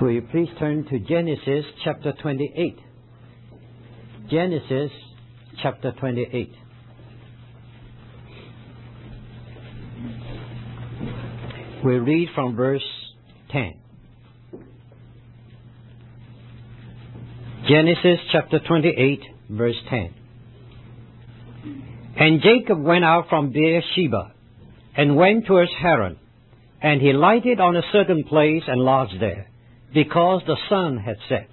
Will you please turn to Genesis chapter 28. Genesis chapter 28. We read from verse 10. Genesis chapter 28, verse 10. And Jacob went out from Beersheba, and went towards Haran, and he lighted on a certain place and lodged there, because the sun had set.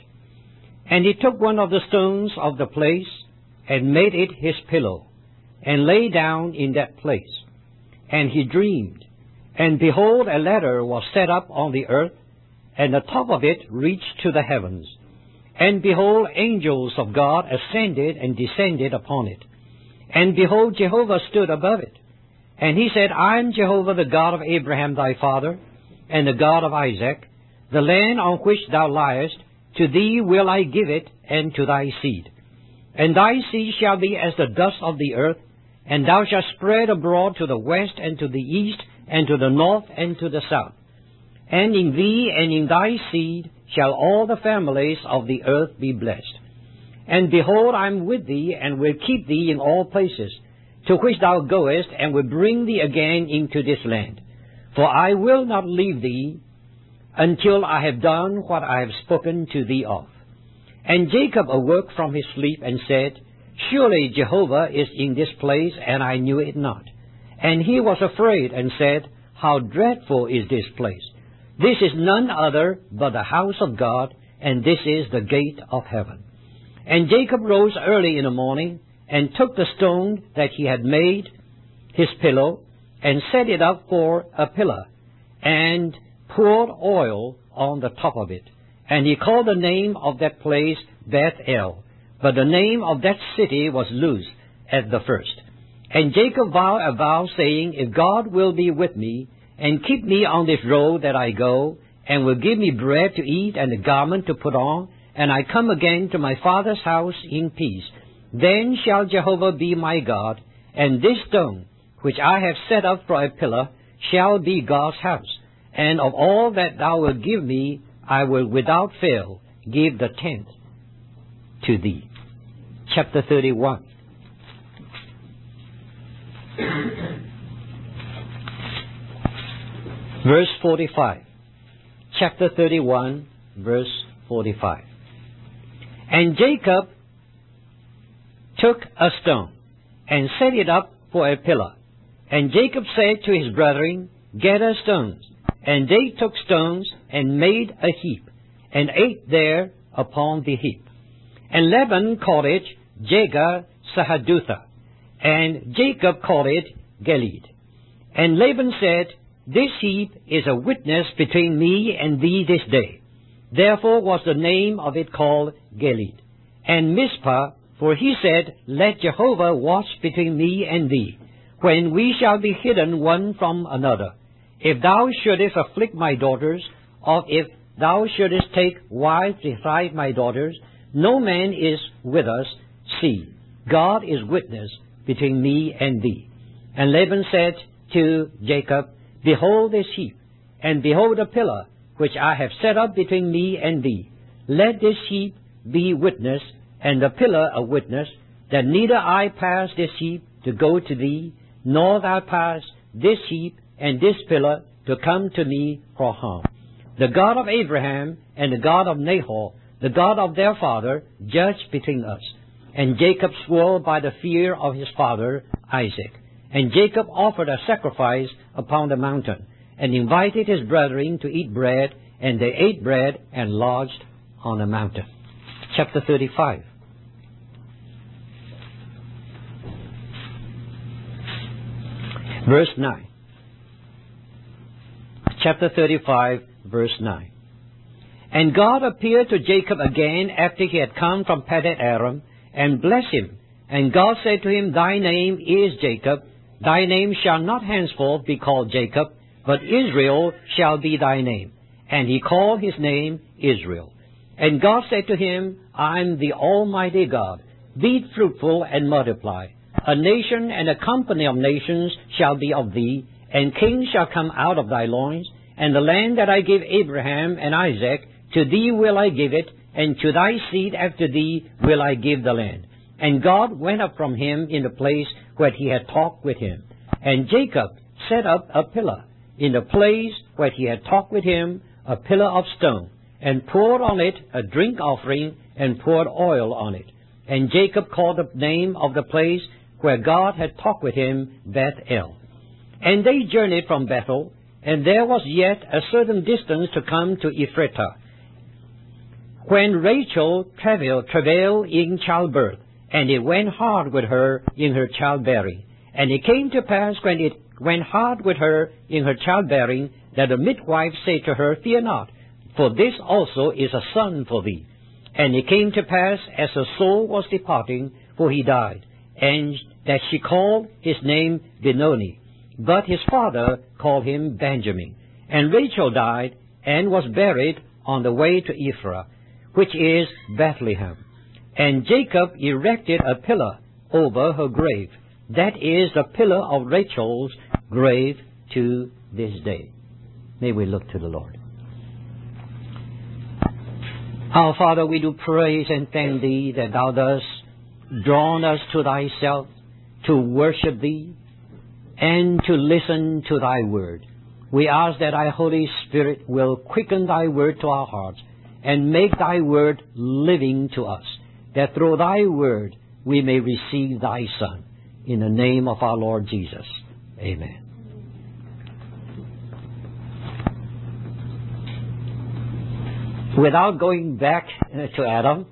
And he took one of the stones of the place, and made it his pillow, and lay down in that place. And he dreamed, and behold, a ladder was set up on the earth, and the top of it reached to the heavens. And behold, angels of God ascended and descended upon it. And behold, Jehovah stood above it. And he said, I am Jehovah, the God of Abraham thy father, and the God of Isaac. The land on which thou liest, to thee will I give it, and to thy seed. And thy seed shall be as the dust of the earth, and thou shalt spread abroad to the west, and to the east, and to the north, and to the south. And in thee and in thy seed shall all the families of the earth be blessed. And behold, I am with thee, and will keep thee in all places, to which thou goest, and will bring thee again into this land. For I will not leave thee, until I have done what I have spoken to thee of. And Jacob awoke from his sleep, and said, Surely Jehovah is in this place, and I knew it not. And he was afraid, and said, How dreadful is this place! This is none other but the house of God, and this is the gate of heaven. And Jacob rose early in the morning, and took the stone that he had made his pillow, and set it up for a pillar, and poured oil on the top of it. And he called the name of that place Bethel, but the name of that city was Luz at the first. And Jacob vowed a vow, saying, If God will be with me, and keep me on this road that I go, and will give me bread to eat and a garment to put on, and I come again to my father's house in peace, then shall Jehovah be my God, and this stone, which I have set up for a pillar, shall be God's house. And of all that thou wilt give me, I will without fail give the tenth to thee. Chapter 31. Verse 45. Chapter 31, verse 45. And Jacob took a stone, and set it up for a pillar. And Jacob said to his brethren, Gather stones. And they took stones, and made a heap, and ate there upon the heap. And Laban called it Jegar Sahadutha, and Jacob called it Gilead. And Laban said, This heap is a witness between me and thee this day. Therefore was the name of it called Gilead. And Mizpah, for he said, Let Jehovah watch between me and thee, when we shall be hidden one from another. If thou shouldest afflict my daughters, or if thou shouldest take wives beside my daughters, no man is with us. See, God is witness between me and thee. And Laban said to Jacob, Behold this heap, and behold the pillar, which I have set up between me and thee. Let this heap be witness, and the pillar a witness, that neither I pass this heap to go to thee, nor thou pass this heap and this pillar to come to me for harm. The God of Abraham and the God of Nahor, the God of their father, judge between us. And Jacob swore by the fear of his father Isaac. And Jacob offered a sacrifice upon the mountain, and invited his brethren to eat bread, and they ate bread and lodged on the mountain. Chapter 35. Verse 9. Chapter 35, verse 9. And God appeared to Jacob again after he had come from Paddan Aram, and blessed him. And God said to him, Thy name is Jacob. Thy name shall not henceforth be called Jacob, but Israel shall be thy name. And he called his name Israel. And God said to him, I am the Almighty God. Be fruitful and multiply. A nation and a company of nations shall be of thee, and kings shall come out of thy loins, and the land that I give Abraham and Isaac To thee will I give it, and to thy seed after thee will I give the land. And God went up from him in the place where he had talked with him. And Jacob set up a pillar in the place where he had talked with him, a pillar of stone, and poured on it a drink offering, and poured oil on it. And Jacob called the name of the place where God had talked with him, Bethel. And they journeyed from Bethel, and there was yet a certain distance to come to Ephratah, when Rachel travailed in childbirth, and it went hard with her in her childbearing. And it came to pass, when it went hard with her in her childbearing, that the midwife said to her, Fear not, for this also is a son for thee. And it came to pass, as her soul was departing, for he died, and that she called his name Benoni, but his father called him Benjamin. And Rachel died, and was buried on the way to Ephraim, which is Bethlehem. And Jacob erected a pillar over her grave. That is the pillar of Rachel's grave to this day. May we look to the Lord. Our Father, we do praise and thank Thee that Thou dost drawn us to Thyself to worship Thee and to listen to Thy word. We ask that Thy Holy Spirit will quicken Thy word to our hearts and make Thy word living to us, that through Thy word we may receive Thy Son. In the name of our Lord Jesus. Amen. Without going back to Adam,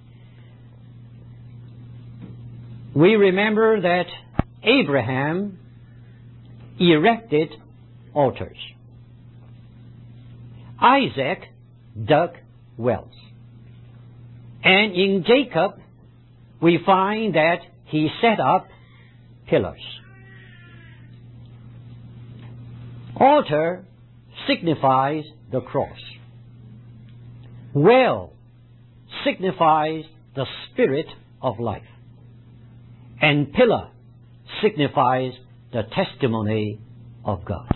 we remember that Abraham erected altars. Isaac dug wells. And in Jacob, we find that he set up pillars. Altar signifies the cross. Well signifies the spirit of life. And pillar signifies the testimony of God.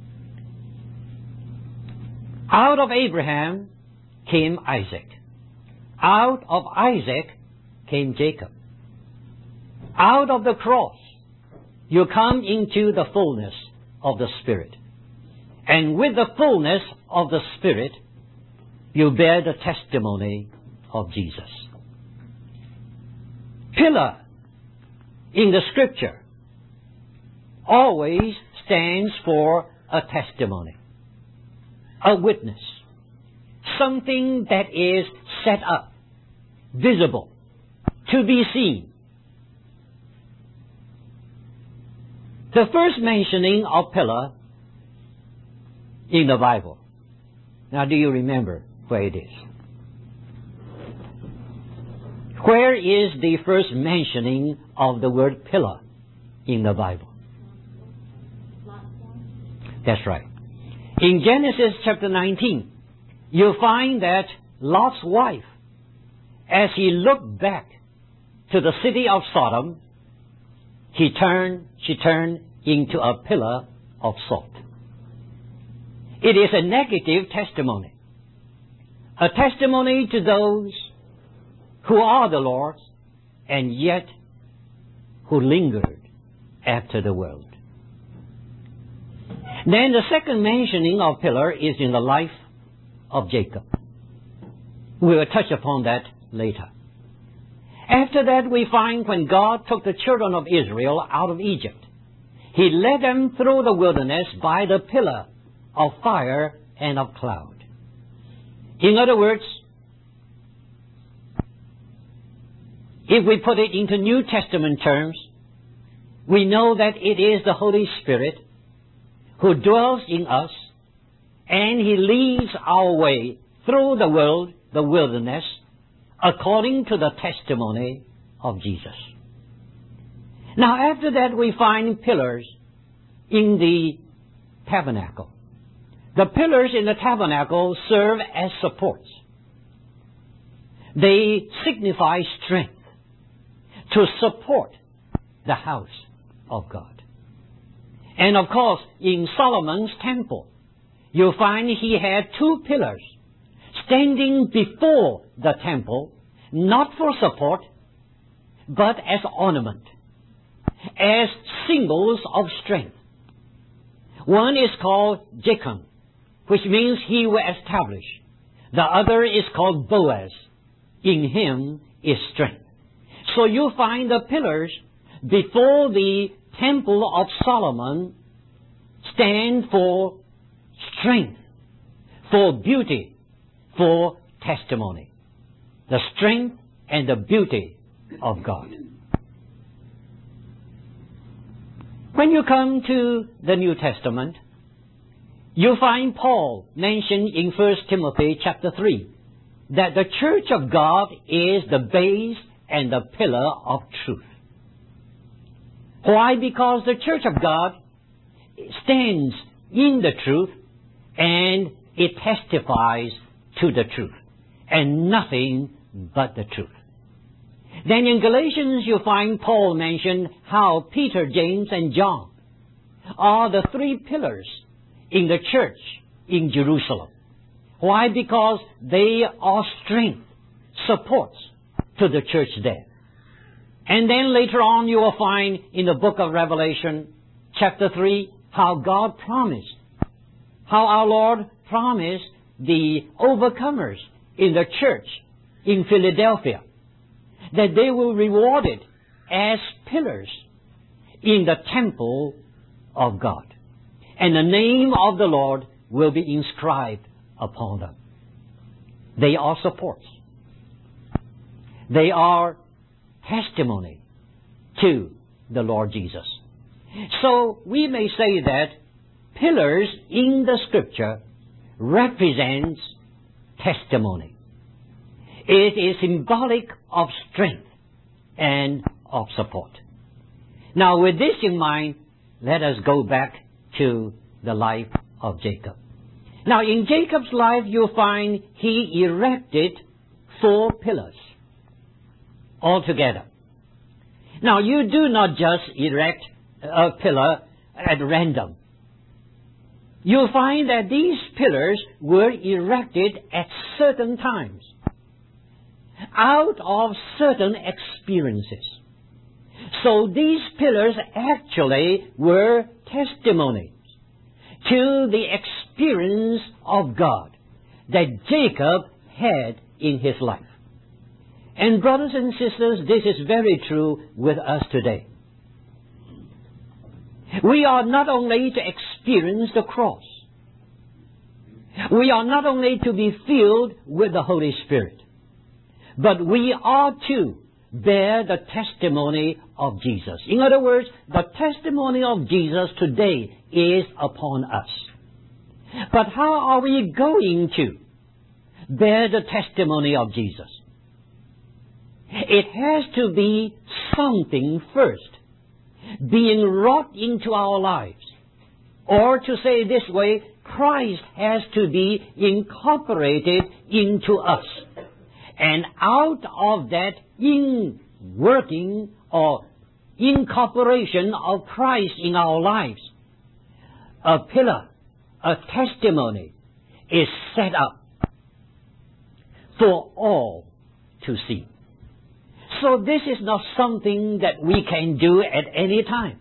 Out of Abraham came Isaac. Out of Isaac came Jacob. Out of the cross, you come into the fullness of the Spirit. And with the fullness of the Spirit, you bear the testimony of Jesus. Pillar in the Scripture always stands for a testimony, a witness, something that is set up, visible, to be seen. The first mentioning of pillar in the Bible. Now, do you remember where it is? Where is the first mentioning of the word pillar in the Bible? That's right. In Genesis chapter 19, you find that Lot's wife, as he looked back to the city of Sodom, she turned into a pillar of salt. It is a negative testimony. A testimony to those who are the Lord's and yet who lingered after the world. Then the second mentioning of pillar is in the life of Jacob. We will touch upon that later. After that, we find when God took the children of Israel out of Egypt, He led them through the wilderness by the pillar of fire and of cloud. In other words, if we put it into New Testament terms, we know that it is the Holy Spirit who dwells in us, and He leads our way through the world, the wilderness, according to the testimony of Jesus. Now, after that, we find pillars in the tabernacle. The pillars in the tabernacle serve as supports. They signify strength to support the house of God. And of course, in Solomon's temple, you'll find he had two pillars standing before the temple, not for support, but as ornament, as symbols of strength. One is called Jachin, which means he will establish. The other is called Boaz. In him is strength. So you find the pillars before the temple of Solomon stand for strength, for beauty, for testimony. The strength and the beauty of God. When you come to the New Testament, you find Paul mentioned in 1 Timothy chapter 3 that the church of God is the base and the pillar of truth. Why? Because the church of God stands in the truth and it testifies to the truth, and nothing but the truth. Then in Galatians you find Paul mention how Peter, James, and John are the three pillars in the church in Jerusalem. Why? Because they are strength, supports to the church there. And then later on you will find in the book of Revelation, chapter 3, how God promised, how our Lord promised the overcomers in the church in Philadelphia, that they will be rewarded as pillars in the temple of God. And the name of the Lord will be inscribed upon them. They are supports. They are testimony to the Lord Jesus. So we may say that pillars in the Scripture represents testimony. It is symbolic of strength and of support. Now, with this in mind, let us go back to the life of Jacob. Now, in Jacob's life, you'll find he erected 4 pillars altogether. Now, you do not just erect a pillar at random. You'll find that these pillars were erected at certain times, out of certain experiences. So these pillars actually were testimonies to the experience of God that Jacob had in his life. And brothers and sisters, this is very true with us today. We are not only to experience the cross, we are not only to be filled with the Holy Spirit, but we are to bear the testimony of Jesus. In other words, the testimony of Jesus today is upon us. But how are we going to bear the testimony of Jesus? It has to be something first being wrought into our lives. Or to say it this way, Christ has to be incorporated into us. And out of that in-working or incorporation of Christ in our lives, a pillar, a testimony is set up for all to see. So this is not something that we can do at any time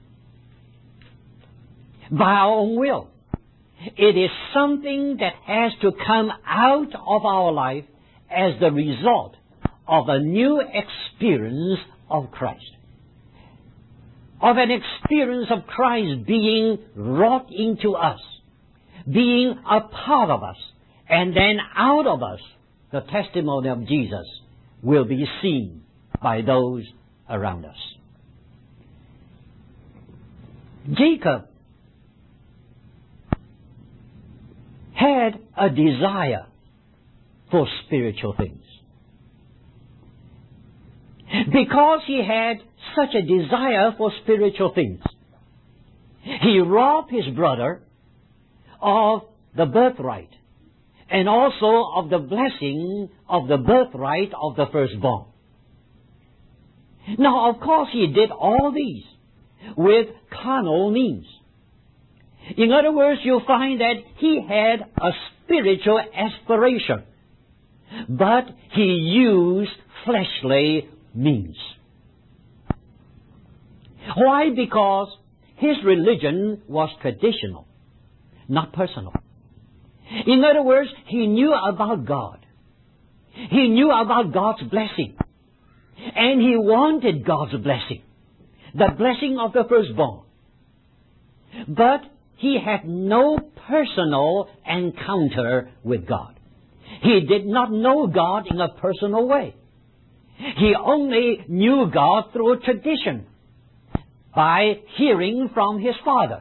by our own will. It is something that has to come out of our life as the result of a new experience of Christ. Of an experience of Christ being wrought into us, being a part of us, and then out of us, the testimony of Jesus will be seen by those around us. Jacob had a desire for spiritual things. Because he had such a desire for spiritual things, he robbed his brother of the birthright and also of the blessing of the birthright of the firstborn. Now, of course, he did all these with carnal means. In other words, you'll find that he had a spiritual aspiration but he used fleshly means. Why? Because his religion was traditional, not personal. In other words, he knew about God. He knew about God's blessing. And he wanted God's blessing, the blessing of the firstborn. But he had no personal encounter with God. He did not know God in a personal way. He only knew God through tradition, by hearing from his father.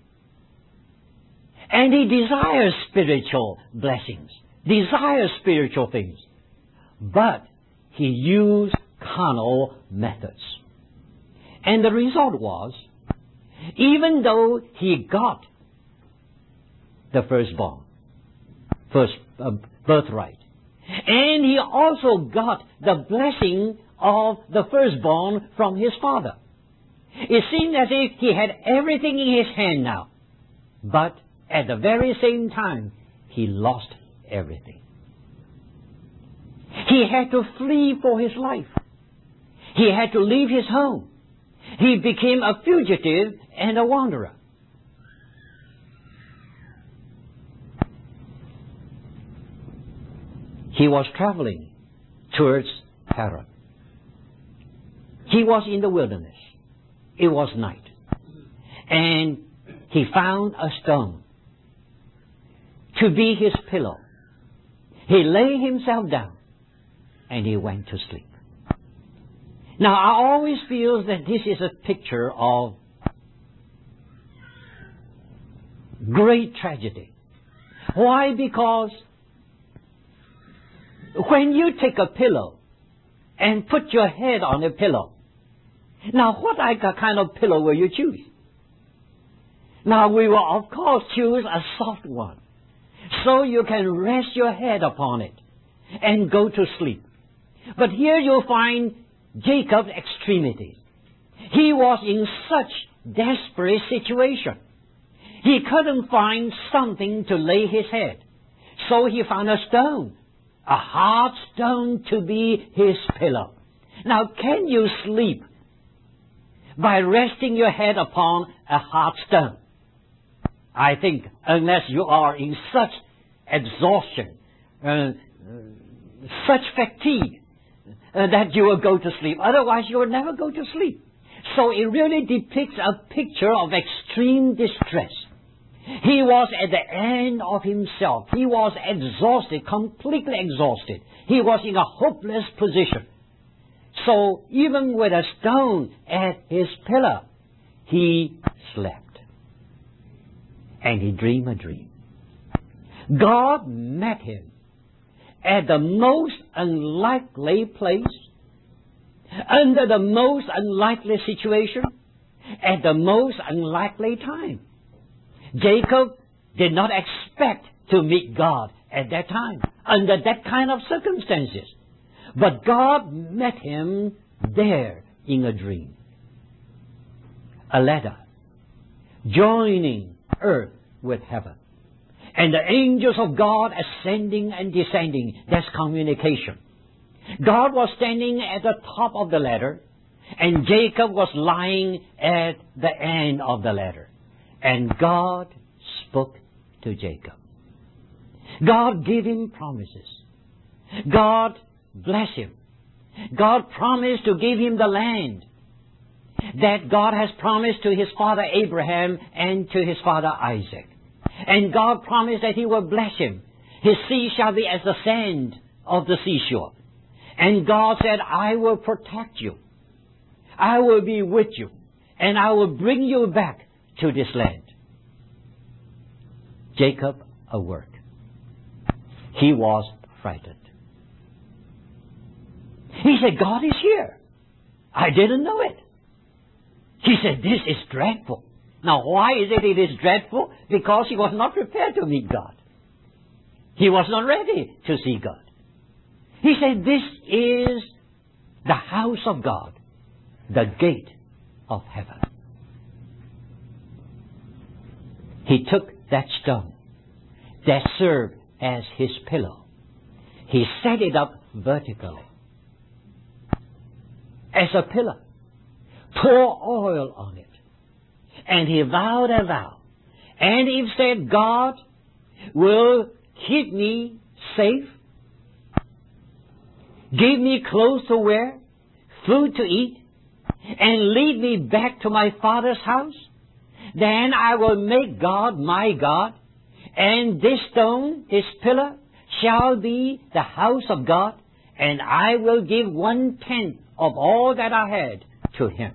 And he desires spiritual blessings, desires spiritual things. But he used carnal methods. And the result was, even though he got the firstborn, birthright, and he also got the blessing of the firstborn from his father, it seemed as if he had everything in his hand now. But at the very same time, he lost everything. He had to flee for his life. He had to leave his home. He became a fugitive and a wanderer. He was traveling towards Haran. He was in the wilderness. It was night. And he found a stone to be his pillow. He lay himself down and he went to sleep. Now, I always feel that this is a picture of great tragedy. Why? Because when you take a pillow and put your head on a pillow, now what kind of pillow will you choose? Now, we will of course choose a soft one, so you can rest your head upon it and go to sleep. But here you'll find Jacob's extremity. He was in such desperate situation. He couldn't find something to lay his head. So he found a stone, a hard stone to be his pillow. Now, can you sleep by resting your head upon a hard stone? I think unless you are in such exhaustion, such fatigue, that you will go to sleep. Otherwise, you will never go to sleep. So it really depicts a picture of extreme distress. He was at the end of himself. He was exhausted, completely exhausted. He was in a hopeless position. So even with a stone at his pillow, he slept. And he dreamed a dream. God met him at the most unlikely place, under the most unlikely situation, at the most unlikely time. Jacob did not expect to meet God at that time, under that kind of circumstances. But God met him there in a dream. A ladder joining earth with heaven. And the angels of God ascending and descending. That's communication. God was standing at the top of the ladder, and Jacob was lying at the end of the ladder. And God spoke to Jacob. God gave him promises. God blessed him. God promised to give him the land that God has promised to his father Abraham and to his father Isaac. And God promised that he will bless him. His seed shall be as the sand of the seashore. And God said, I will protect you. I will be with you. And I will bring you back to this land. Jacob awoke. He was frightened. He said, God is here. I didn't know it. He said, this is dreadful. Now, why is it is dreadful? Because he was not prepared to meet God. He was not ready to see God. He said, this is the house of God, the gate of heaven. He took that stone that served as his pillow. he set it up vertically as a pillar, pour oil on it, and he vowed a vow. And he said, God will keep me safe, give me clothes to wear, food to eat, and lead me back to my Father's house, then I will make God my God, and this stone, this pillar, shall be the house of God, and I will give 1/10 of all that I had to him.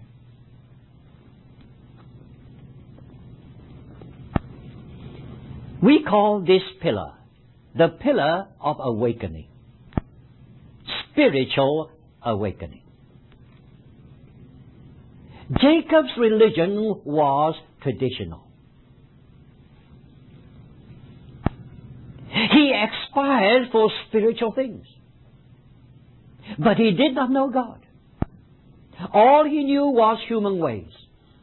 We call this pillar the pillar of awakening, spiritual awakening. Jacob's religion was traditional. He aspired for spiritual things, but he did not know God. All he knew was human ways.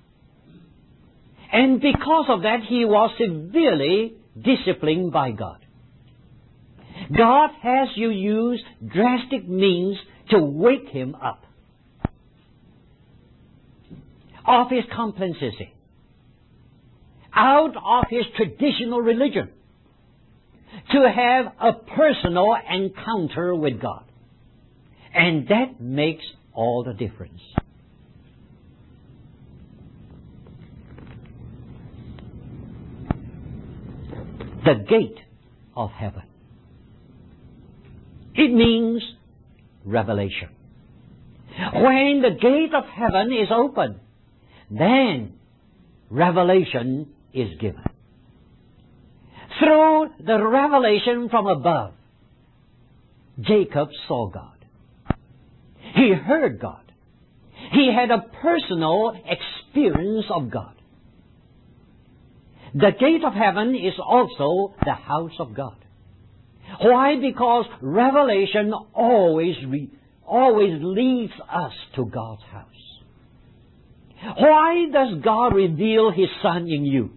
And because of that, he was severely disciplined by God. God has you use drastic means to wake him up of his complacency, out of his traditional religion, to have a personal encounter with God. And that makes all the difference. The gate of heaven. It means revelation. When the gate of heaven is open, then revelation is given. Through the revelation from above, Jacob saw God. He heard God. He had a personal experience of God. The gate of heaven is also the house of God. Why? Because revelation always leads us to God's house. Why does God reveal His Son in you?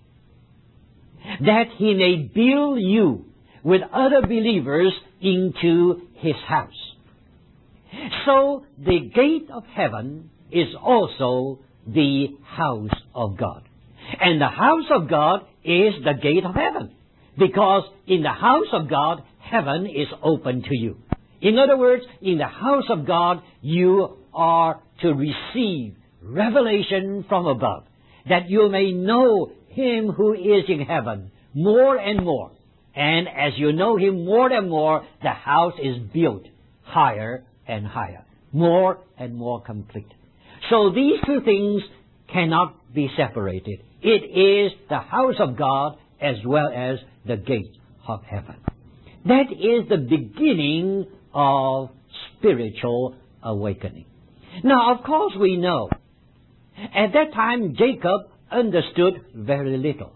That He may build you with other believers into His house. So the gate of heaven is also the house of God. And the house of God is the gate of heaven. Because in the house of God, heaven is open to you. In other words, in the house of God, you are to receive revelation from above, that you may know Him who is in heaven more and more. And as you know Him more and more, the house is built higher and higher, more and more complete. So these two things cannot be separated. It is the house of God as well as the gate of heaven. That is the beginning of spiritual awakening. Now, of course, we know at that time Jacob understood very little.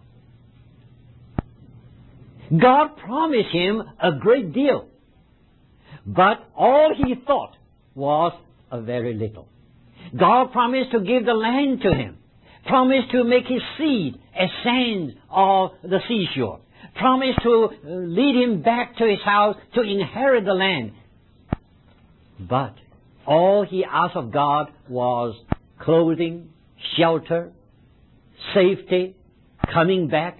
God promised him a great deal, but all he thought was a very little. God promised to give the land to him, promised to make his seed as sand of the seashore, promised to lead him back to his house to inherit the land. But all he asked of God was clothing, shelter, safety, coming back.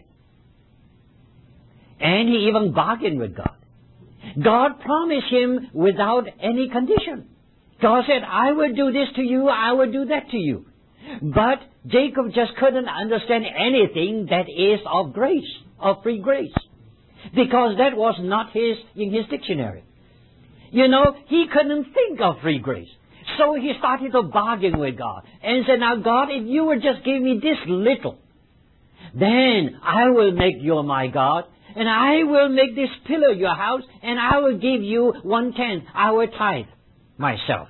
And he even bargained with God. God promised him without any condition. God said, I will do this to you, I will do that to you. But Jacob just couldn't understand anything that is of grace, of free grace. Because that was not in his dictionary. You know, he couldn't think of free grace. So he started to bargain with God and said, now God, if you would just give me this little, then I will make you my God, and I will make this pillar your house, and I will give you 1/10. I will tithe myself.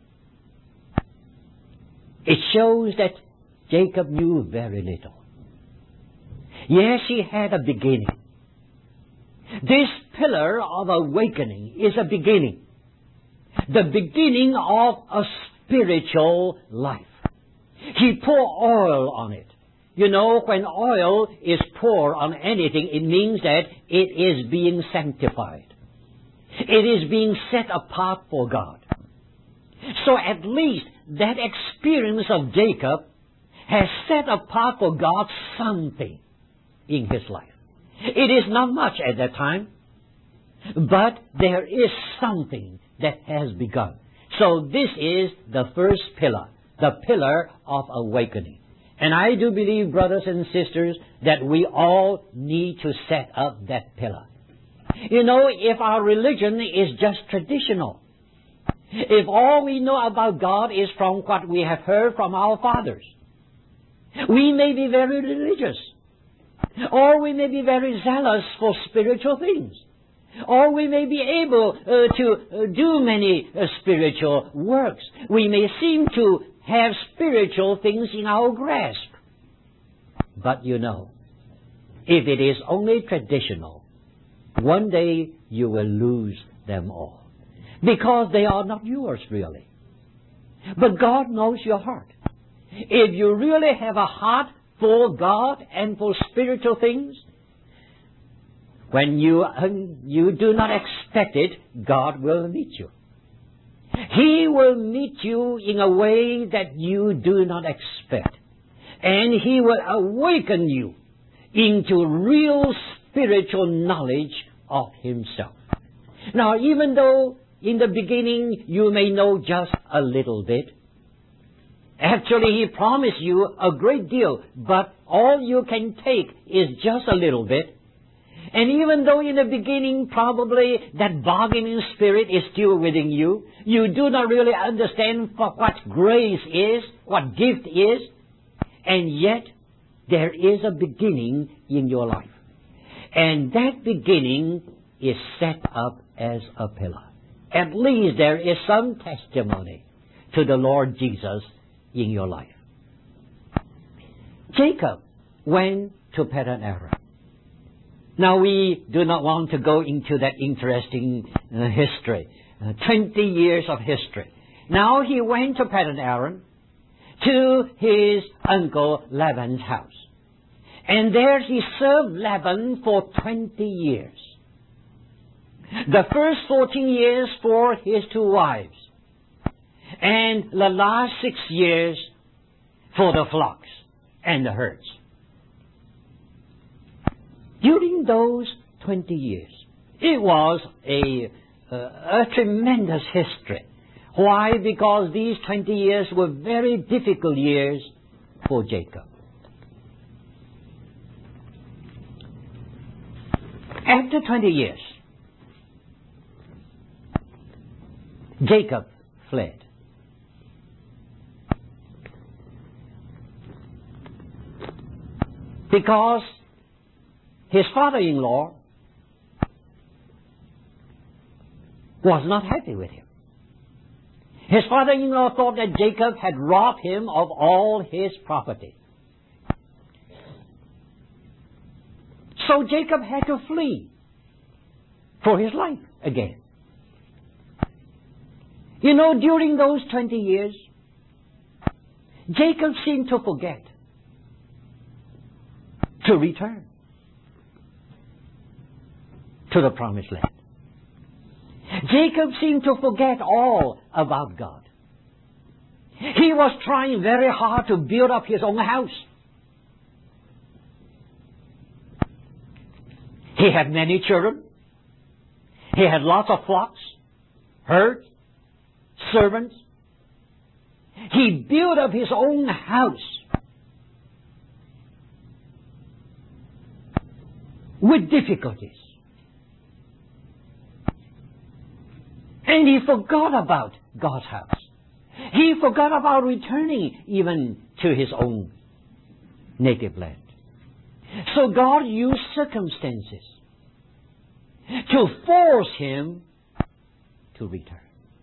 It shows that Jacob knew very little. Yes, he had a beginning. This pillar of awakening is a beginning. The beginning of a spiritual life. He poured oil on it. You know, when oil is poured on anything, it means that it is being sanctified. It It is being set apart for God. So at least that experience of Jacob has set apart for God something in his life. It is not much at that time, but there is something that has begun. So this is the first pillar, the pillar of awakening. And I do believe, brothers and sisters, that we all need to set up that pillar. You know, if our religion is just traditional, if all we know about God is from what we have heard from our fathers, we may be very religious, or we may be very zealous for spiritual things, or we may be able to do many spiritual works. We may seem to have spiritual things in our grasp. But you know, if it is only traditional, one day you will lose them all, because they are not yours really. But God knows your heart. If you really have a heart for God and for spiritual things, when you do not expect it, God will meet you. He will meet you in a way that you do not expect. And He will awaken you into real spiritual knowledge of Himself. Now, even though in the beginning you may know just a little bit, actually He promised you a great deal, but all you can take is just a little bit. And even though in the beginning probably that bargaining spirit is still within you, you do not really understand what grace is, what gift is, and yet there is a beginning in your life. And that beginning is set up as a pillar. At least there is some testimony to the Lord Jesus in your life. Jacob went to Paddan-aram. Now, we do not want to go into that interesting history, 20 years of history. Now, he went to Paddan-aram, to his uncle Laban's house. And there he served Laban for 20 years. The first 14 years for his 2 wives, and the last 6 years for the flocks and the herds. During those 20 years, it was a tremendous history. Why? Because these 20 years were very difficult years for Jacob. After 20 years, Jacob fled. Because his father-in-law was not happy with him. His father-in-law thought that Jacob had robbed him of all his property. So Jacob had to flee for his life again. You know, during those 20 years, Jacob seemed to forget to return to the promised land. Jacob seemed to forget all about God. He was trying very hard to build up his own house. He had many children. He had lots of flocks, herds, servants. He built up his own house with difficulties. And he forgot about God's house. He forgot about returning even to his own native land. So God used circumstances to force him to return.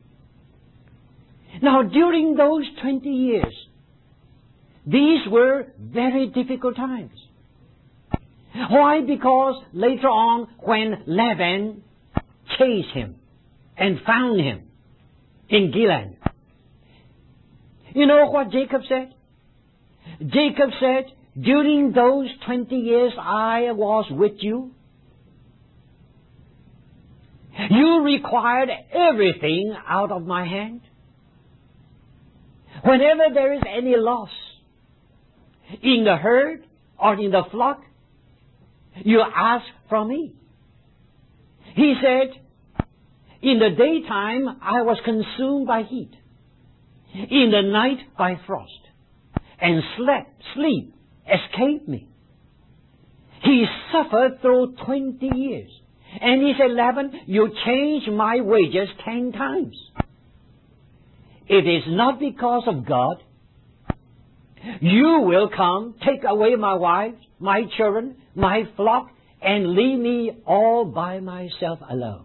Now, during those 20 years, these were very difficult times. Why? Because later on, when Laban chased him and found him in Gilead, you know what Jacob said? Jacob said, during those 20 years I was with you, You required everything out of my hand. Whenever there is any loss in the herd or in the flock, you ask from me. He said, in the daytime I was consumed by heat, in the night by frost, and sleep escaped me. He suffered through 20 years. And he said, Laban, you changed my wages 10 times. It is not because of God. You will come, take away my wife, my children, my flock, and leave me all by myself alone.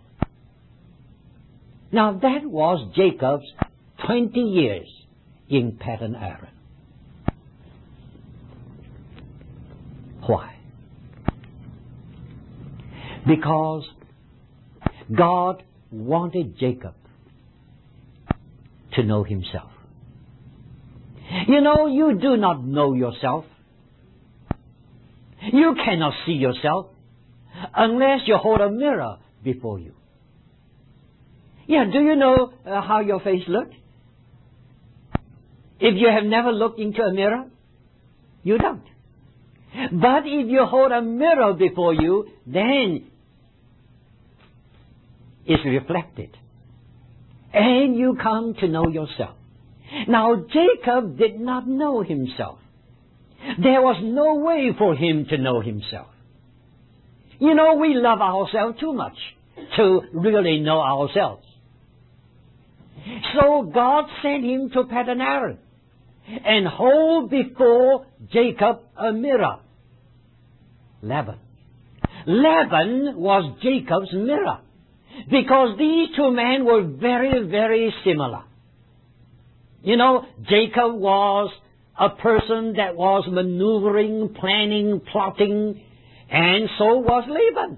Now that was Jacob's 20 years in Paddan Aram. Why? Because God wanted Jacob to know himself. You know, you do not know yourself. You cannot see yourself unless you hold a mirror before you. Yeah, do you know how your face looks? If you have never looked into a mirror, you don't. But if you hold a mirror before you, then it's reflected. And you come to know yourself. Now, Jacob did not know himself. There was no way for him to know himself. You know, we love ourselves too much to really know ourselves. So God sent him to Paddan Aram and hold before Jacob a mirror. Laban. Laban was Jacob's mirror because these two men were very, very similar. You know, Jacob was a person that was maneuvering, planning, plotting, and so was Laban.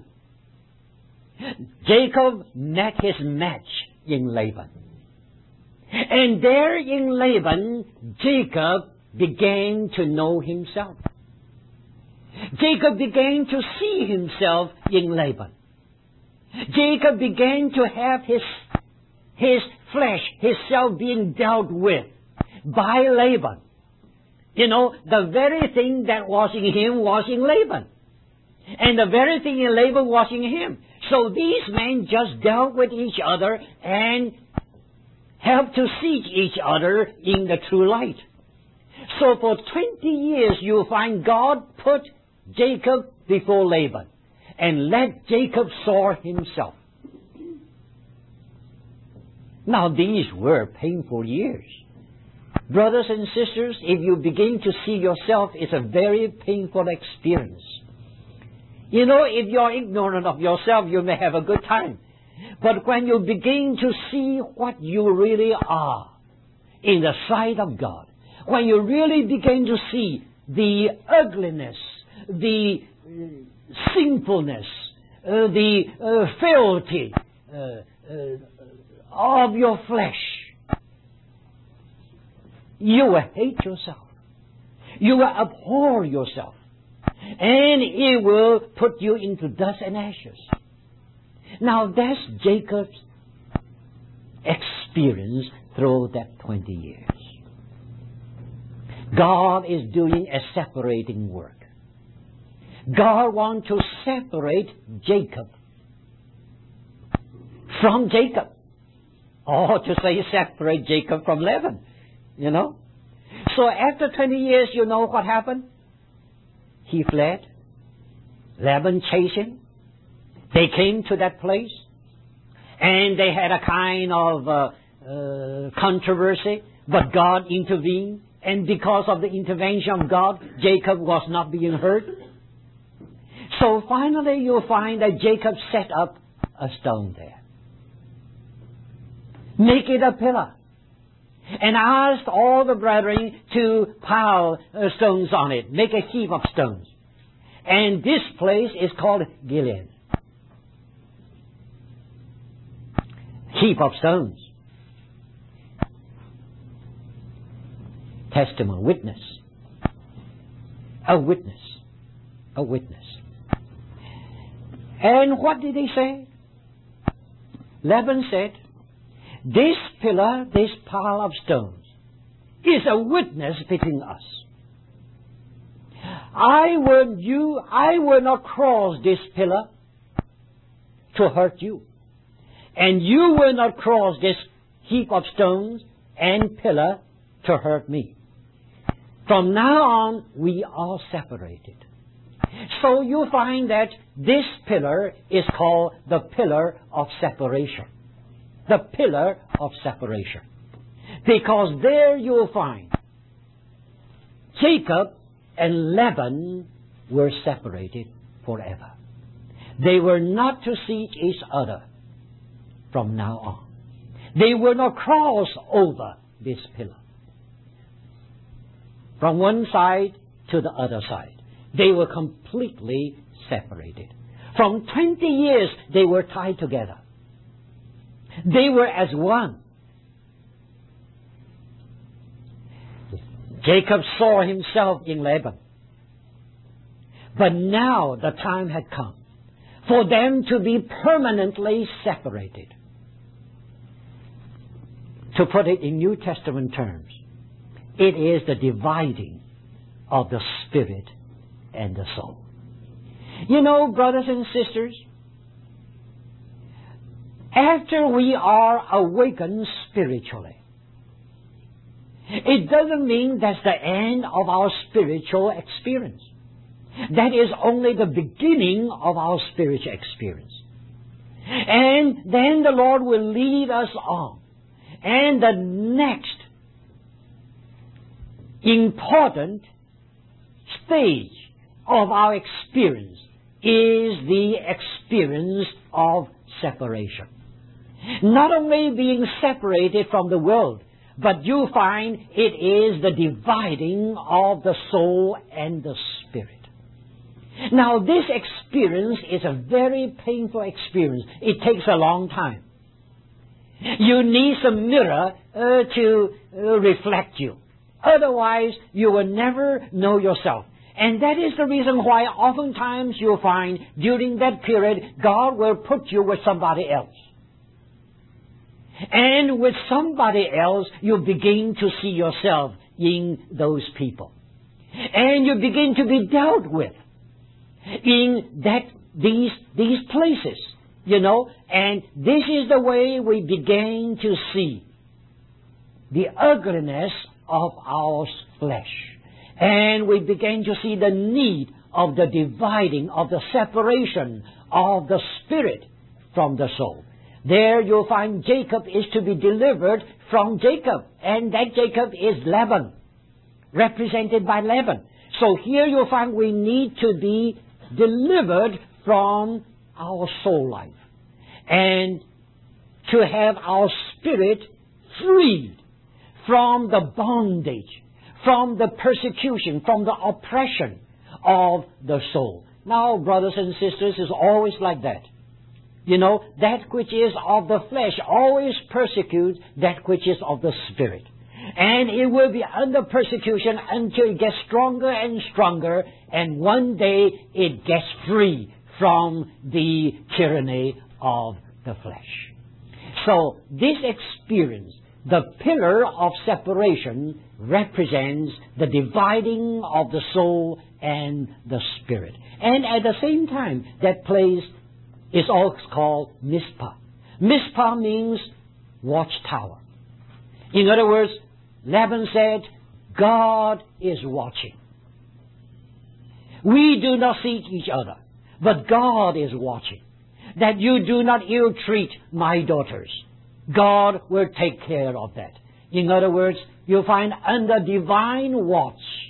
Jacob met his match in Laban. And there in Laban, Jacob began to know himself. Jacob began to see himself in Laban. Jacob began to have his flesh, his self being dealt with by Laban. You know, the very thing that was in him was in Laban. And the very thing in Laban was in him. So these men just dealt with each other and helped to see each other in the true light. So for 20 years you find God put Jacob before Laban and let Jacob saw himself. Now these were painful years. Brothers and sisters, if you begin to see yourself, it's a very painful experience. You know, if you're ignorant of yourself, you may have a good time. But when you begin to see what you really are in the sight of God, when you really begin to see the ugliness, the sinfulness, the frailty of your flesh, you will hate yourself. You will abhor yourself. And it will put you into dust and ashes. Now that's Jacob's experience through that 20 years. God is doing a separating work. God wants to separate Jacob from Jacob. Or to say separate Jacob from Laban. You know? So after 20 years, you know what happened? He fled. Laban chased him. They came to that place. And they had a kind of controversy. But God intervened. And because of the intervention of God, Jacob was not being hurt. So finally you find that Jacob set up a stone there. Make it a pillar. And asked all the brethren to pile stones on it. Make a heap of stones. And this place is called Gilead. Heap of stones. Testimony, witness. A witness. A witness. And what did he say? Laban said, "This pillar, this pile of stones, is a witness between us. I will not cross this pillar to hurt you, and you will not cross this heap of stones and pillar to hurt me. From now on, we are separated." So you find that this pillar is called the pillar of separation. The pillar of separation. Because there you'll find Jacob and Laban were separated forever. They were not to see each other from now on. They will not cross over this pillar from one side to the other side. They were completely separated. From 20 years, they were tied together. They were as one. Jacob saw himself in Laban. But now the time had come for them to be permanently separated. To put it in New Testament terms, it is the dividing of the spirit and the soul. You know, brothers and sisters, after we are awakened spiritually, it doesn't mean that's the end of our spiritual experience. That is only the beginning of our spiritual experience. And then the Lord will lead us on. And the next important stage of our experience is the experience of separation. Not only being separated from the world, but you find it is the dividing of the soul and the spirit. Now, this experience is a very painful experience. It takes a long time. You need some mirror to reflect you. Otherwise, you will never know yourself. And that is the reason why oftentimes you'll find during that period, God will put you with somebody else. And with somebody else, you begin to see yourself in those people. And you begin to be dealt with in these places, you know. And this is the way we begin to see the ugliness of our flesh. And we begin to see the need of the dividing, of the separation of the spirit from the soul. There you'll find Jacob is to be delivered from Jacob. And that Jacob is Laban, represented by Laban. So here you'll find we need to be delivered from our soul life. And to have our spirit freed from the bondage, from the persecution, from the oppression of the soul. Now, brothers and sisters, it's always like that. You know, that which is of the flesh always persecutes that which is of the spirit. And it will be under persecution until it gets stronger and stronger, and one day it gets free from the tyranny of the flesh. So, this experience, the pillar of separation, represents the dividing of the soul and the spirit. And at the same time, that place is also called Mizpah. Mizpah means watchtower. In other words, Laban said, God is watching. We do not see each other, but God is watching. That you do not ill-treat my daughters. God will take care of that. In other words, you'll find under divine watch,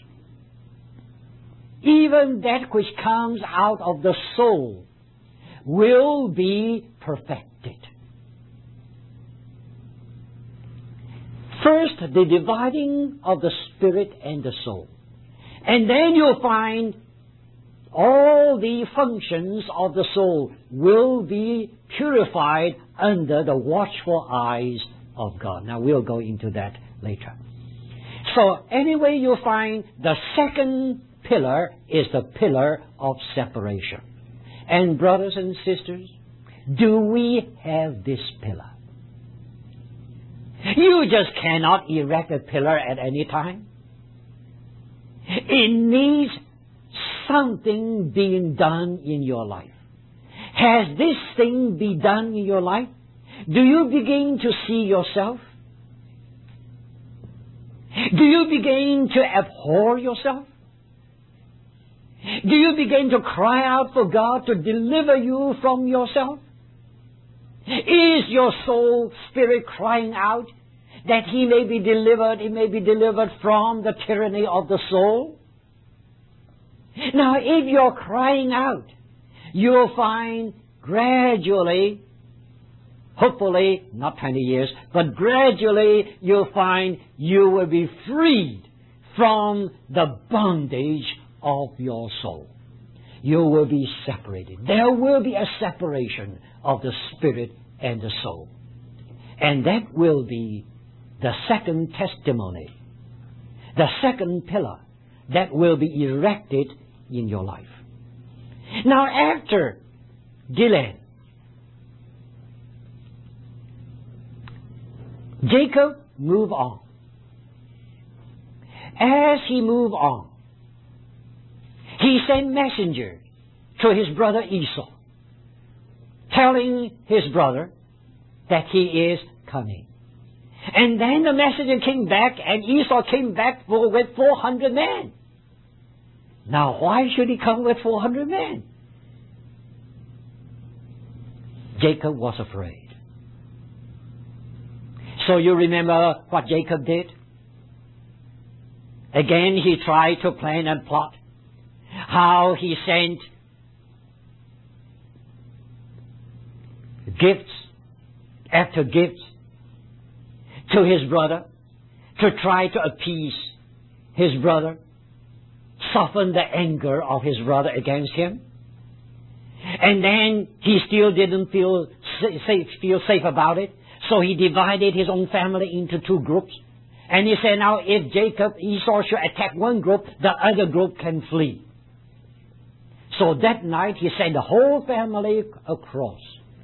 even that which comes out of the soul will be perfected. First, the dividing of the spirit and the soul. And then you'll find all the functions of the soul will be purified under the watchful eyes of God. Now, we'll go into that later. So, anyway, you'll find the second pillar is the pillar of separation. And brothers and sisters, Do we have this pillar? You just cannot erect a pillar at any time. It needs something being done in your life. Has this thing been done in your life? Do you begin to see yourself? Do you begin to abhor yourself? Do you begin to cry out for God to deliver you from yourself? Is your soul spirit crying out that he may be delivered, he may be delivered from the tyranny of the soul? Now, if you're crying out, you'll find gradually, hopefully not 20 years, but gradually you'll find you will be freed from the bondage of your soul. You will be separated. There will be a separation of the spirit and the soul. And that will be the second testimony, the second pillar that will be erected in your life. Now, after Gilead, Jacob moved on. As he moved on, he sent messenger to his brother Esau, telling his brother that he is coming. And then the messenger came back, and Esau came back with 400 men. Now, why should he come with 400 men? Jacob was afraid. So you remember what Jacob did? Again, he tried to plan and plot how he sent gifts after gifts to his brother to try to appease his brother, soften the anger of his brother against him. And then he still didn't feel safe about it, so he divided his own family into two groups. And he said, now if Esau should attack one group, the other group can flee. So that night he sent the whole family across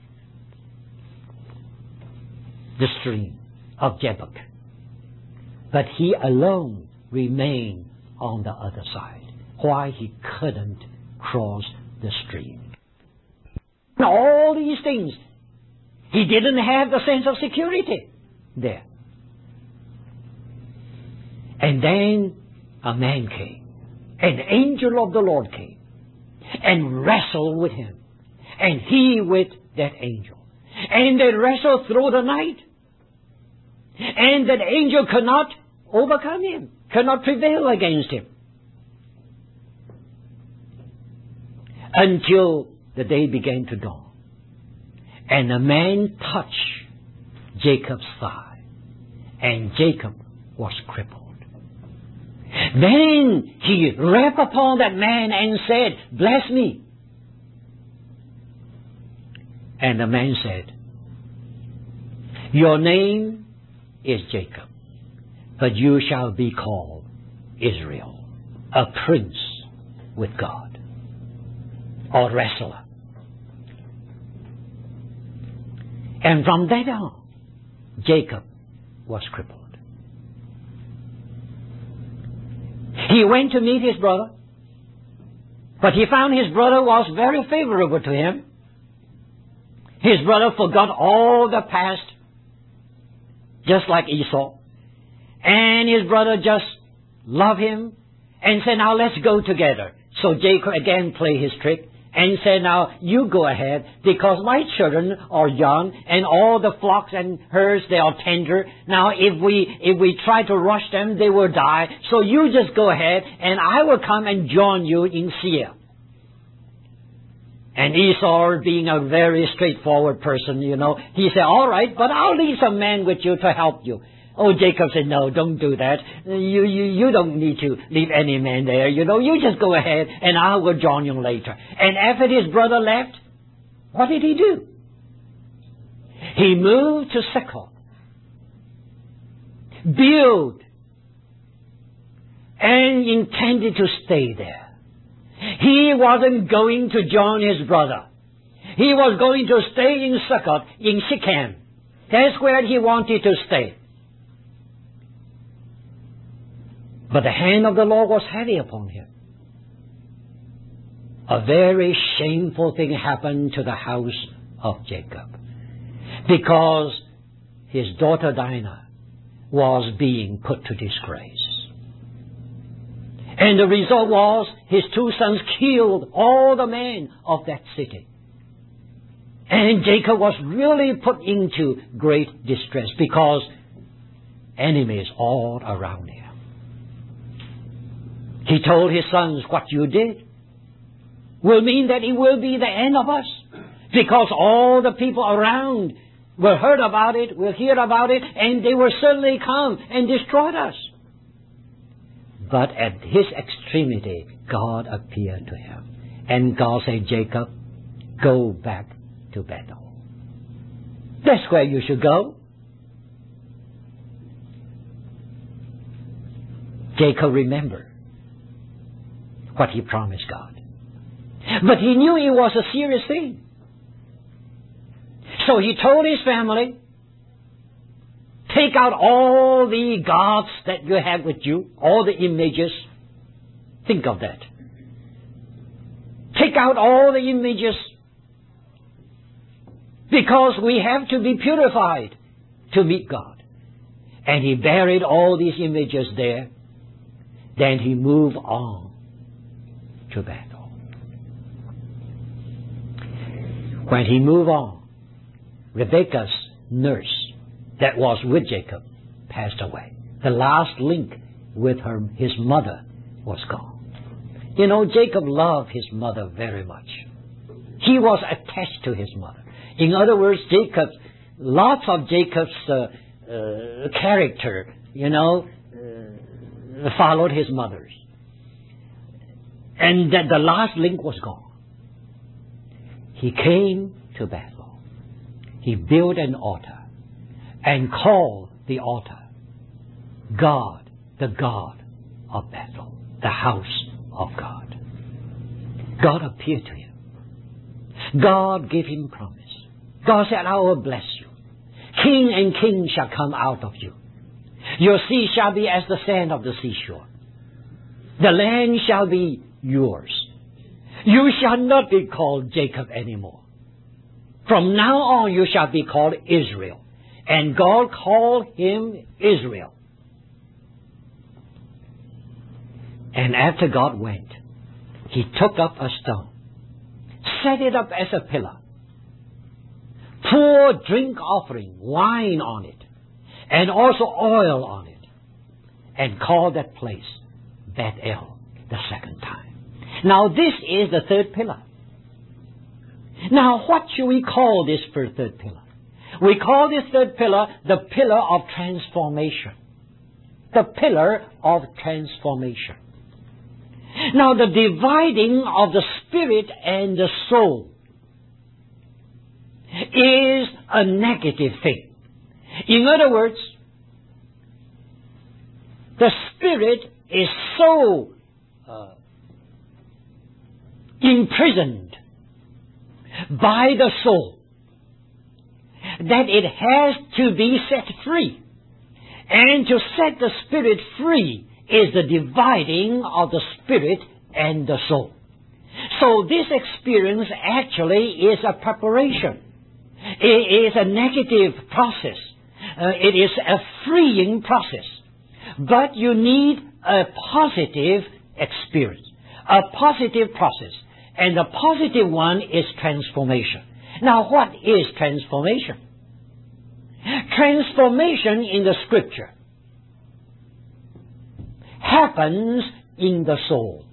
the stream of Jabbok. But he alone remained on the other side. Why he couldn't cross the stream. All these things, he didn't have the sense of security there. And then a man came, an angel of the Lord came, and wrestled with him, and he with that angel. And they wrestled through the night. And that angel could not overcome him, could not prevail against him. Until the day began to dawn. And the man touched Jacob's thigh, and Jacob was crippled. Then he rapped upon that man and said, "Bless me." And the man said, "Your name is Jacob, but you shall be called Israel, a prince with God," or wrestler. And from that on, Jacob was crippled. He went to meet his brother, but he found his brother was very favorable to him. His brother forgot all the past, just like Esau. And his brother just loved him and said, "Now let's go together." So Jacob again played his trick and said, "Now you go ahead, because my children are young and all the flocks and herds, they are tender. Now if we try to rush them, they will die. So you just go ahead and I will come and join you in Seir." And Esau, being a very straightforward person, he said, "All right, but I'll leave some men with you to help you." Oh, Jacob said, "No, don't do that. You don't need to leave any man there. You just go ahead and I will join you later." And after his brother left, what did he do? He moved to Succoth, built, and intended to stay there. He wasn't going to join his brother. He was going to stay in Succoth, in Shechem. That's where he wanted to stay. But the hand of the Lord was heavy upon him. A very shameful thing happened to the house of Jacob, because his daughter Dinah was being put to disgrace. And the result was his two sons killed all the men of that city. And Jacob was really put into great distress because enemies all around him. He told his sons, what you did will mean that it will be the end of us, because all the people around will heard about it, will hear about it, and they will certainly come and destroy us. But at his extremity, God appeared to him. And God said, Jacob, go back to Bethel. That's where you should go. Jacob remembered what he promised God. But he knew it was a serious thing. So he told his family, take out all the gods that you have with you, all the images. Think of that. Take out all the images, because we have to be purified to meet God. And he buried all these images there. Then he moved on to Bethel. When he moved on, Rebekah's nurse that was with Jacob passed away. The last link with his mother was gone. You know, Jacob loved his mother very much. He was attached to his mother. In other words, lots of Jacob's character, followed his mother's. And that the last link was gone. He came to Bethel. He built an altar and called the altar God, the God of Bethel, the house of God. God appeared to him. God gave him promise. God said, I will bless you. King and king shall come out of you. Your seed shall be as the sand of the seashore. The land shall be yours. You shall not be called Jacob anymore. From now on you shall be called Israel. And God called him Israel. And after God went, he took up a stone, set it up as a pillar, poured drink offering, wine on it, and also oil on it, and called that place Bethel the second time. Now this is the third pillar. Now what should we call this third pillar? We call this third pillar the pillar of transformation. The pillar of transformation. Now the dividing of the spirit and the soul is a negative thing. In other words, the spirit is so imprisoned by the soul that it has to be set free. And to set the spirit free is the dividing of the spirit and the soul. So this experience actually is a preparation. It is a negative process. It is a freeing process. But you need a positive experience, a positive process. And the positive one is transformation. Now, what is transformation? Transformation in the Scripture happens in the soul.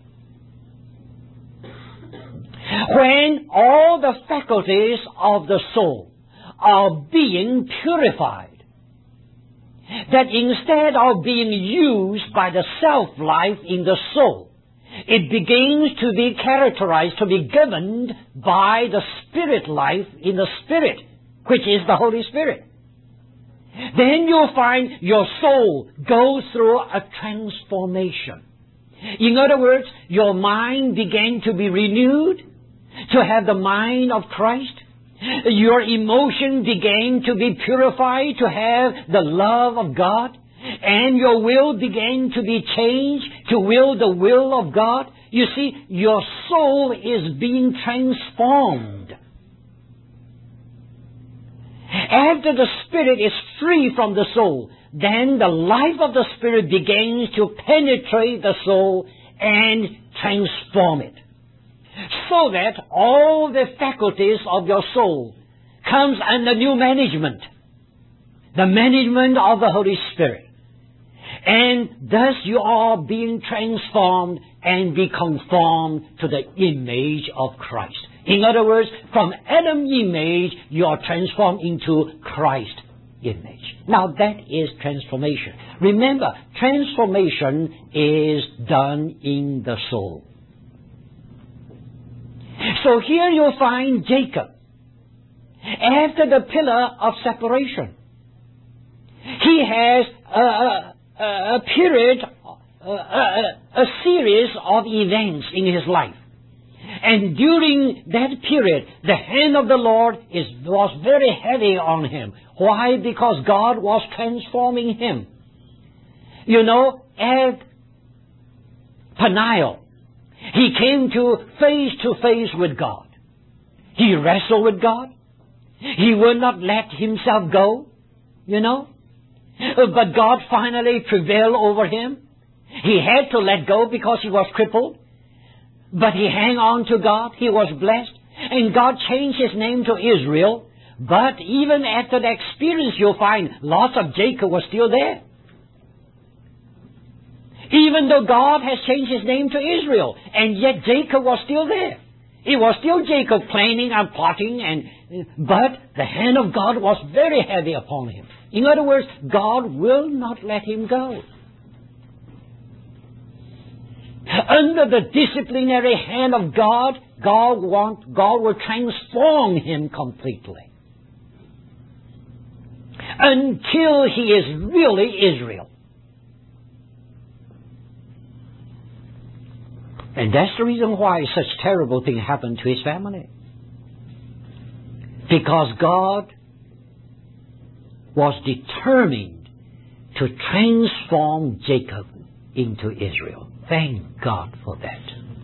When all the faculties of the soul are being purified, that instead of being used by the self-life in the soul, it begins to be characterized, to be governed by the spirit life in the Spirit, which is the Holy Spirit. Then you'll find your soul goes through a transformation. In other words, your mind began to be renewed. to have the mind of Christ. Your emotion began to be purified, to have the love of God. And your will began to be changed to will the will of God. You see, your soul is being transformed. After the Spirit is free from the soul, then the life of the Spirit begins to penetrate the soul and transform it. So that all the faculties of your soul comes under new management. The management of the Holy Spirit. And thus you are being transformed and be conformed to the image of Christ. In other words, from Adam's image, you are transformed into Christ's image. Now that is transformation. Remember, transformation is done in the soul. So here you'll find Jacob, after the pillar of separation. He has a period, a series of events in his life. And during that period, the hand of the Lord was very heavy on him. Why? Because God was transforming him. You know, at Peniel, he came to face with God. He wrestled with God. He would not let himself go, you know. But God finally prevailed over him. He had to let go because he was crippled. But he hung on to God. He was blessed. And God changed his name to Israel. But even after the experience, you'll find lots of Jacob was still there. Even though God has changed his name to Israel, and yet Jacob was still there. It was still Jacob planning and plotting, but the hand of God was very heavy upon him. In other words, God will not let him go. Under the disciplinary hand of God, God will transform him completely. Until he is really Israel. And that's the reason why such terrible thing happened to his family. Because God was determined to transform Jacob into Israel. Thank God for that.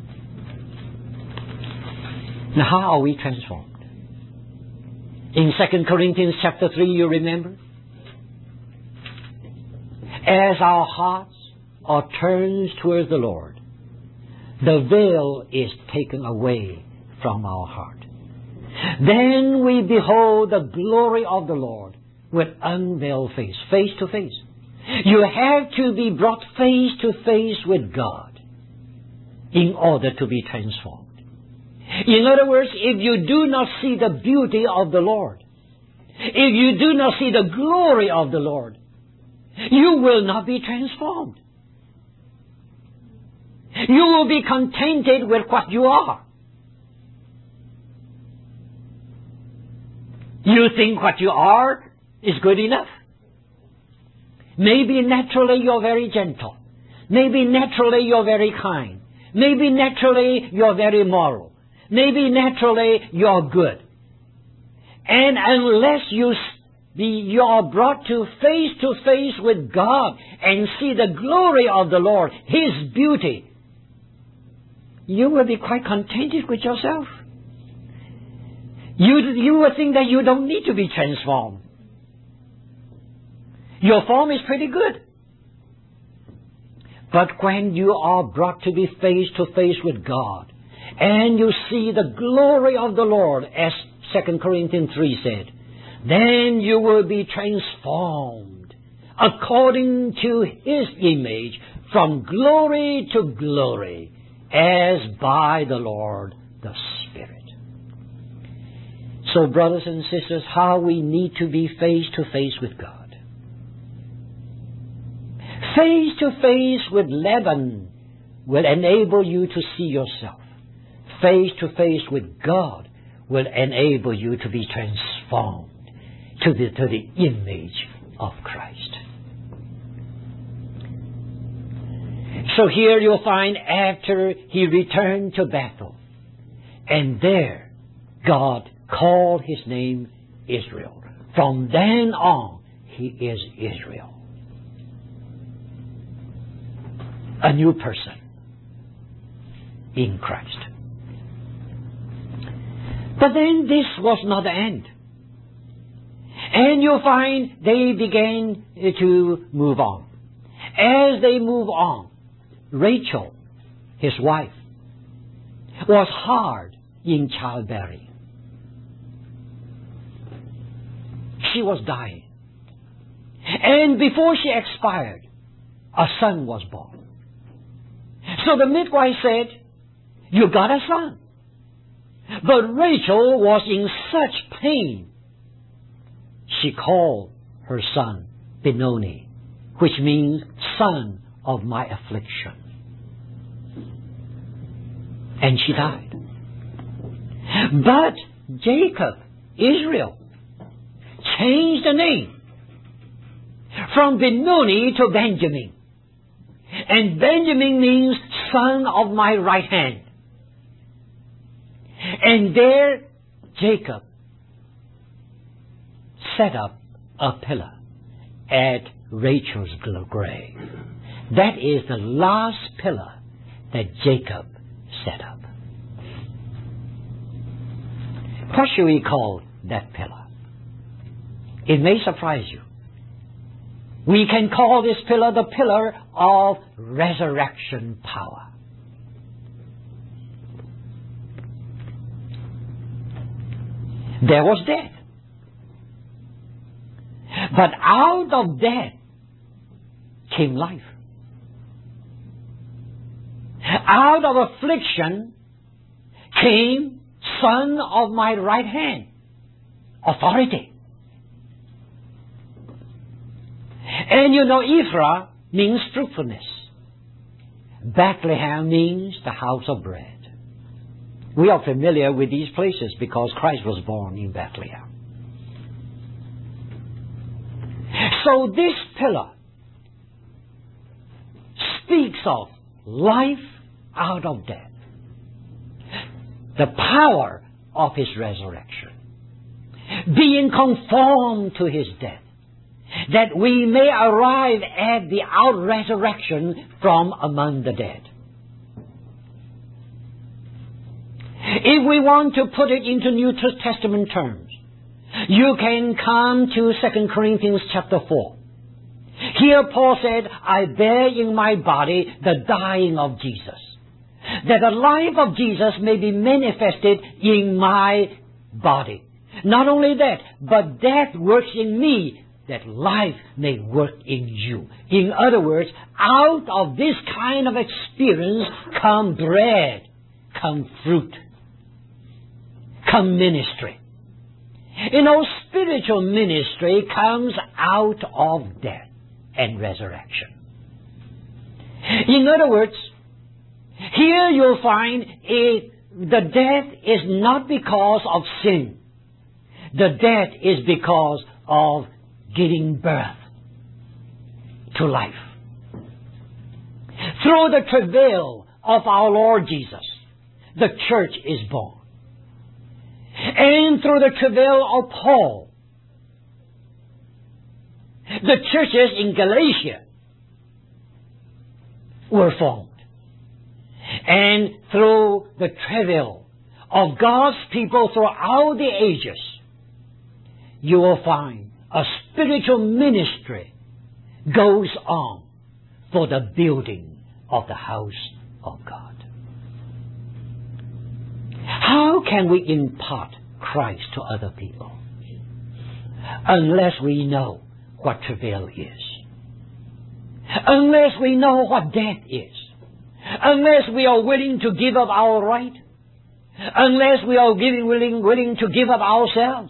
Now, how are we transformed? In 2 Corinthians chapter 3, you remember? As our hearts are turned towards the Lord, the veil is taken away from our heart. Then we behold the glory of the Lord with unveiled face, face to face. You have to be brought face to face with God in order to be transformed. In other words, if you do not see the beauty of the Lord, if you do not see the glory of the Lord, you will not be transformed. You will be contented with what you are. You think what you are is good enough. Maybe naturally you're very gentle. Maybe naturally you're very kind. Maybe naturally you're very moral. Maybe naturally you're good. And unless you are brought to face with God and see the glory of the Lord, His beauty, you will be quite contented with yourself. You will think that you don't need to be transformed. Your form is pretty good. But when you are brought to be face to face with God, and you see the glory of the Lord, as 2 Corinthians 3 said, then you will be transformed according to His image from glory to glory, as by the Lord the Spirit. So, brothers and sisters, how we need to be face to face with God. Face to face with Lebanon will enable you to see yourself. Face to face with God will enable you to be transformed to the image of Christ. So here you'll find after he returned to Bethel, And there, God called his name Israel. From then on, he is Israel. A new person in Christ. But then this was not the end. And you'll find they began to move on. As they move on, Rachel, his wife, was hard in childbearing. She was dying. And before she expired, a son was born. So the midwife said, "You got a son." But Rachel was in such pain, she called her son Benoni, which means son of my affliction. And she died. But Jacob, Israel, changed the name from Benoni to Benjamin. And Benjamin means son of my right hand. And there Jacob set up a pillar at Rachel's grave. That is the last pillar that Jacob set up. What should we call that pillar? It may surprise you. We can call this pillar the pillar of resurrection power. There was death. But out of death came life. Out of affliction came son of my right hand, authority. And you know, Ephraim means fruitfulness. Bethlehem means the house of bread. We are familiar with these places because Christ was born in Bethlehem. So this pillar speaks of life out of death. The power of his resurrection. Being conformed to his death. That we may arrive at the out-resurrection from among the dead. If we want to put it into New Testament terms, you can come to 2 Corinthians chapter 4. Here Paul said, I bear in my body the dying of Jesus, that the life of Jesus may be manifested in my body. Not only that, but death works in me, that life may work in you. In other words, out of this kind of experience come bread, come fruit, come ministry. You know, spiritual ministry comes out of death and resurrection. In other words, here you'll find the death is not because of sin. The death is because of giving birth to life. Through the travail of our Lord Jesus, the church is born. And through the travail of Paul, the churches in Galatia were formed. And through the travail of God's people throughout the ages, you will find a spiritual ministry goes on for the building of the house of God. How can we impart Christ to other people? Unless we know what travail is. Unless we know what death is. Unless we are willing to give up our right. Unless we are willing to give up ourselves.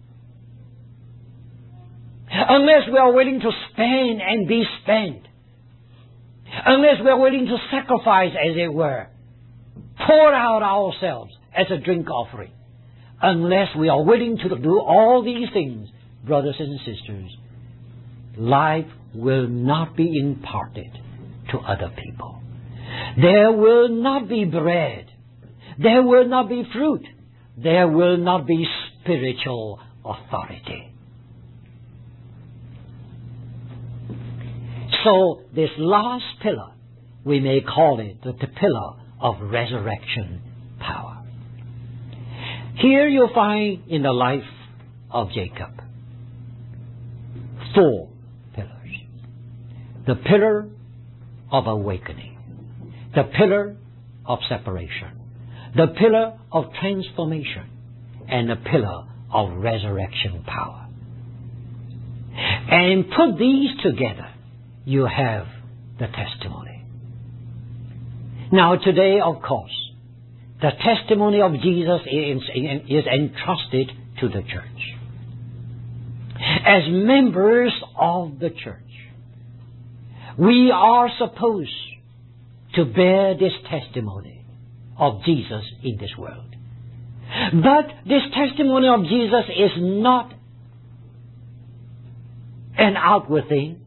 Unless we are willing to spend and be spent. Unless we are willing to sacrifice, as it were. Pour out ourselves as a drink offering. Unless we are willing to do all these things, brothers and sisters, life will not be imparted to other people. There will not be bread. there will not be fruit. There will not be spiritual authority. So this last pillar, we may call it the pillar of resurrection power. Here you'll find in the life of Jacob 4 pillars. The pillar of awakening, the pillar of separation, the pillar of transformation, and the pillar of resurrection power. And put these together, you have the testimony. Now today, of course, the testimony of Jesus is entrusted to the church. As members of the church, we are supposed to bear this testimony of Jesus in this world. But this testimony of Jesus is not an outward thing.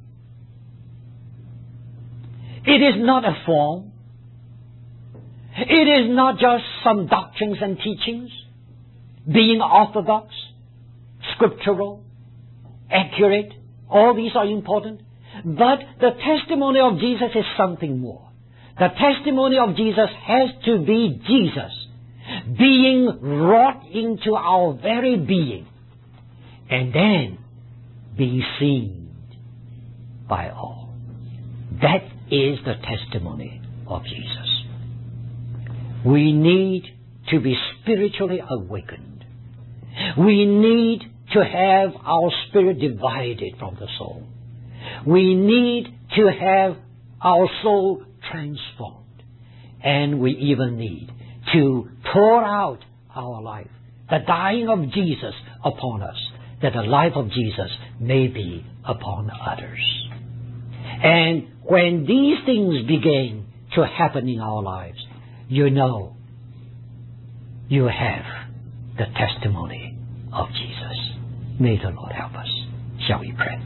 It is not a form. It is not just some doctrines and teachings, being orthodox, scriptural, accurate. All these are important. But the testimony of Jesus is something more. The testimony of Jesus has to be Jesus being wrought into our very being and then be seen by all. That is the testimony of Jesus. We need to be spiritually awakened. We need to have our spirit divided from the soul. We need to have our soul transformed. And we even need to pour out our life, the dying of Jesus upon us, that the life of Jesus may be upon others. And when these things begin to happen in our lives, you know you have the testimony of Jesus. May the Lord help us. Shall we pray?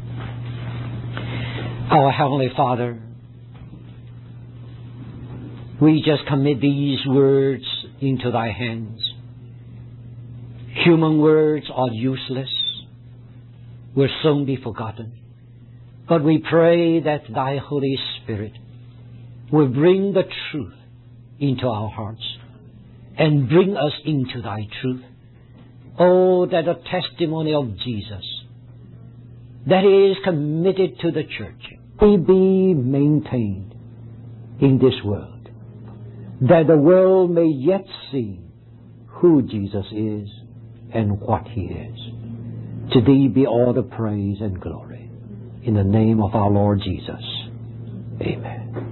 Our Heavenly Father, we just commit these words into Thy hands. Human words are useless, will soon be forgotten. But we pray that Thy Holy Spirit will bring the truth into our hearts and bring us into Thy truth. Oh, that the testimony of Jesus that is committed to the church may be maintained in this world, that the world may yet see who Jesus is and what He is. To Thee be all the praise and glory. In the name of our Lord Jesus. Amen.